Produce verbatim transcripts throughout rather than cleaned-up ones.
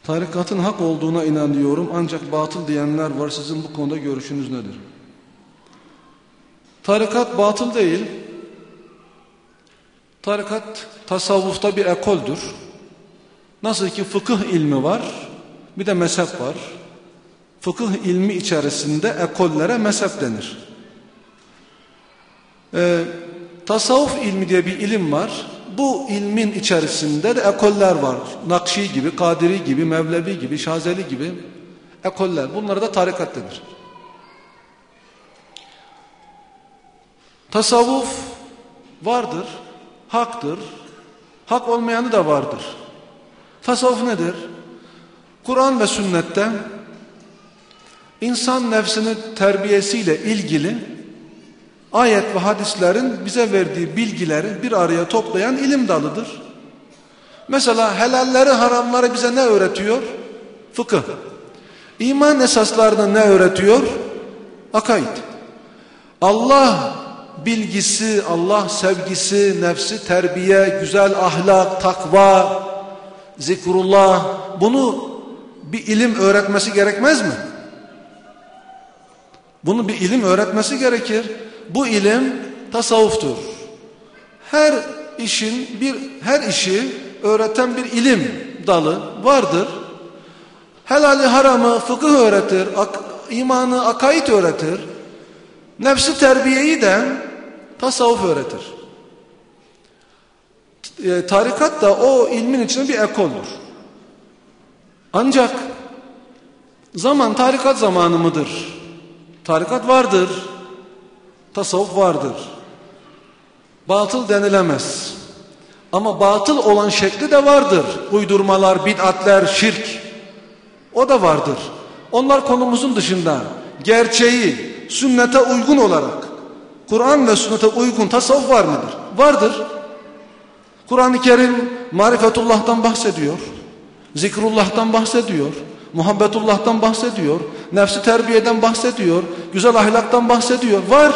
Tarikatın hak olduğuna inanıyorum ancak batıl diyenler var. Sizin bu konuda görüşünüz nedir? Tarikat batıl değil. Tarikat tasavvufta bir ekoldür. Nasıl ki fıkıh ilmi var, bir de mezhep var. Fıkıh ilmi içerisinde ekollere mezhep denir. Ee, tasavvuf ilmi diye bir ilim var. Bu ilmin içerisinde de ekoller var. Nakşi gibi, Kadiri gibi, Mevlevi gibi, Şazeli gibi ekoller. Bunlara da tarikat denir. Tasavvuf vardır, haktır. Hak olmayanı da vardır. Tasavvuf nedir? Kur'an ve sünnette insan nefsinin terbiyesiyle ilgili ayet ve hadislerin bize verdiği bilgileri bir araya toplayan ilim dalıdır. Mesela helalleri, haramları bize ne öğretiyor? Fıkıh. İman esaslarını ne öğretiyor? Akaid. Allah bilgisi, Allah sevgisi, nefsi terbiye, güzel ahlak, takva, zikrullah, bunu bir ilim öğretmesi gerekmez mi? Bunu bir ilim öğretmesi gerekir. Bu ilim tasavvuftur. Her işin bir her işi öğreten bir ilim dalı vardır. Helali haramı fıkıh öğretir, ak, imanı akaid öğretir. Nefsi terbiyeyi de tasavvuf öğretir. E, tarikat da o ilmin içinde bir ekoldur. Ancak zaman tarikat zamanı mıdır? Tarikat vardır. Tasavvuf vardır. Batıl denilemez. Ama batıl olan şekli de vardır. Uydurmalar, bid'atler, şirk. O da vardır. Onlar konumuzun dışında. Gerçeği, sünnete uygun olarak, Kur'an ve sünnete uygun tasavvuf var mıdır? Vardır. Kur'an-ı Kerim marifetullah'tan bahsediyor. Zikrullah'tan bahsediyor. Muhabbetullah'tan bahsediyor. Nefsi terbiyeden bahsediyor. Güzel ahlaktan bahsediyor. Var.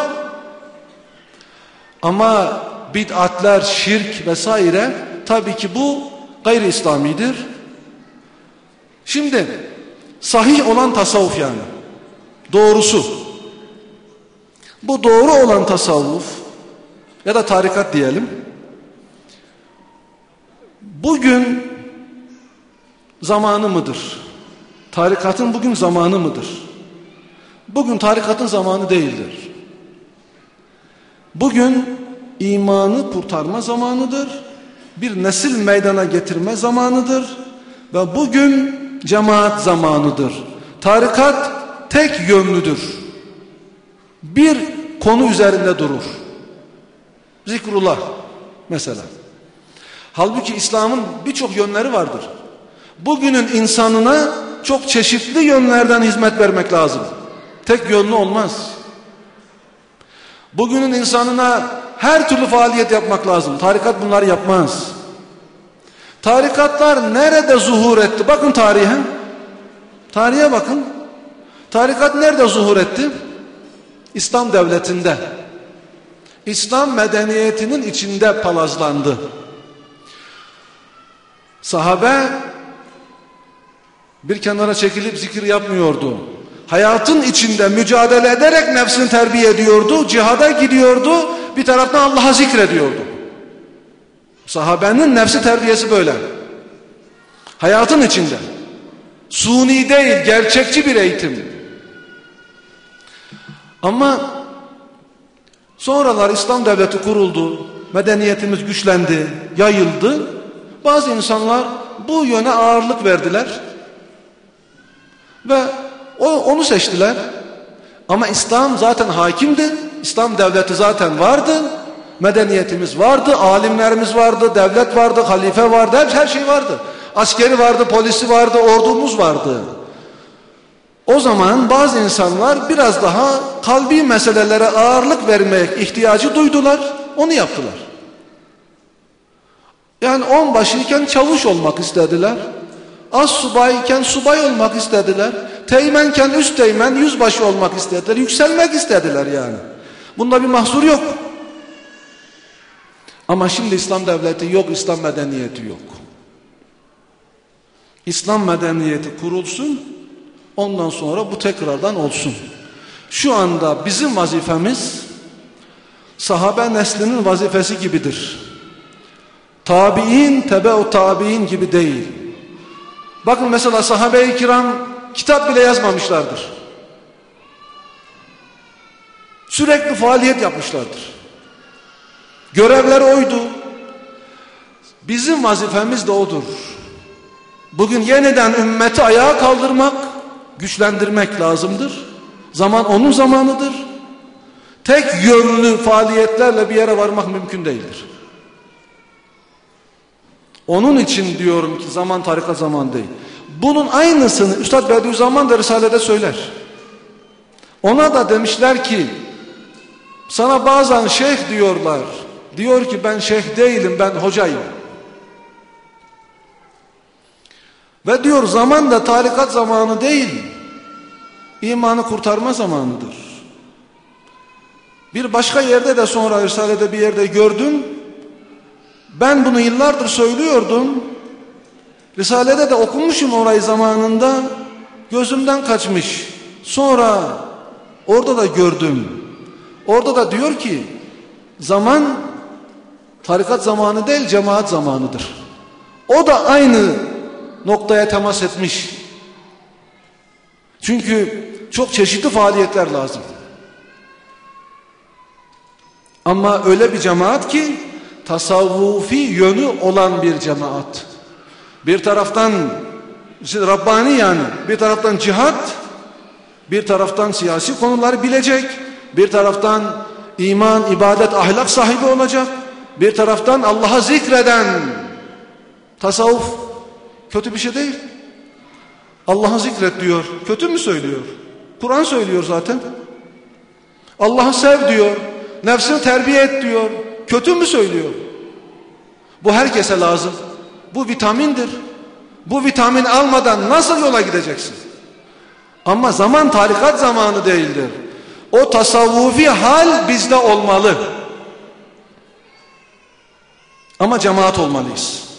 Ama bid'atler, şirk vesaire tabii ki bu gayri İslamidir. Şimdi sahih olan tasavvuf yani. Doğrusu. Bu doğru olan tasavvuf ya da tarikat diyelim. Bugün zamanı mıdır? Tarikatın bugün zamanı mıdır? Bugün tarikatın zamanı değildir. Bugün imanı kurtarma zamanıdır. Bir nesil meydana getirme zamanıdır. Ve bugün cemaat zamanıdır. Tarikat tek yönlüdür. Bir konu üzerinde durur. Zikrullah mesela. Halbuki İslam'ın birçok yönleri vardır. Bugünün insanına çok çeşitli yönlerden hizmet vermek lazım. Tek yönlü olmaz. Bugünün insanına her türlü faaliyet yapmak lazım. Tarikat bunları yapmaz. Tarikatlar nerede zuhur etti? Bakın tarihe. Tarihe bakın. Tarikat nerede zuhur etti? İslam devletinde. İslam medeniyetinin içinde palazlandı. Sahabe bir kenara çekilip zikir yapmıyordu. Hayatın içinde mücadele ederek nefsini terbiye ediyordu. Cihada gidiyordu. Bir taraftan Allah'a zikrediyordu. Sahabenin nefsi terbiyesi böyle. Hayatın içinde. Suni değil, gerçekçi bir eğitim. Ama sonralar İslam devleti kuruldu. Medeniyetimiz güçlendi, yayıldı. Bazı insanlar bu yöne ağırlık verdiler. Ve o, onu seçtiler. Ama İslam zaten hakimdi. İslam devleti zaten vardı. Medeniyetimiz vardı, alimlerimiz vardı, devlet vardı, halife vardı, hep her şey vardı. Askeri vardı, polisi vardı, ordumuz vardı. O zaman bazı insanlar biraz daha kalbi meselelere ağırlık vermeye ihtiyacı duydular, onu yaptılar. Yani onbaşıyken çavuş olmak istediler. Az subayken subay olmak istediler. Teğmenken üst teğmen, yüzbaşı olmak istediler. Yükselmek istediler yani. Bunda bir mahsur yok. Ama şimdi İslam devleti yok, İslam medeniyeti yok. İslam medeniyeti kurulsun, ondan sonra bu tekrardan olsun. Şu anda bizim vazifemiz sahabe neslinin vazifesi gibidir. Tabi'in, tebe-u tabi'in gibi değil. Bakın mesela sahabe-i kiram kitap bile yazmamışlardır. Sürekli faaliyet yapmışlardır. Görevleri oydu. Bizim vazifemiz de odur. Bugün yeniden ümmeti ayağa kaldırmak, güçlendirmek lazımdır. Zaman onun zamanıdır. Tek yönlü faaliyetlerle bir yere varmak mümkün değildir. Onun için diyorum ki zaman tarikat zaman değil. Bunun aynısını Üstad Bediüzzaman da Risale'de söyler. Ona da demişler ki sana bazen şeyh diyorlar. Diyor ki ben şeyh değilim, ben hocayım. Ve diyor zaman da tarikat zamanı değil, imanı kurtarma zamanıdır. Bir başka yerde de sonra Risale'de bir yerde gördüm. Ben bunu yıllardır söylüyordum. Risale'de de okumuşum orayı zamanında. Gözümden kaçmış. Sonra orada da gördüm. Orada da diyor ki zaman tarikat zamanı değil, cemaat zamanıdır. O da aynı noktaya temas etmiş. Çünkü çok çeşitli faaliyetler lazım. Ama öyle bir cemaat ki tasavvufi yönü olan bir cemaat. Bir taraftan Rabbani, yani bir taraftan cihat, bir taraftan siyasi konuları bilecek, bir taraftan iman, ibadet, ahlak sahibi olacak, bir taraftan Allah'a zikreden. Tasavvuf kötü bir şey değil. Allah'ı zikret diyor. Kötü mü söylüyor? Kur'an söylüyor zaten. Allah'ı sev diyor. Nefsini terbiye et diyor. Kötü mü söylüyor? Bu herkese lazım. Bu vitamindir. Bu vitamin almadan nasıl yola gideceksin? Ama zaman tarikat zamanı değildir. O tasavvufi hal bizde olmalı. Ama cemaat olmalıyız.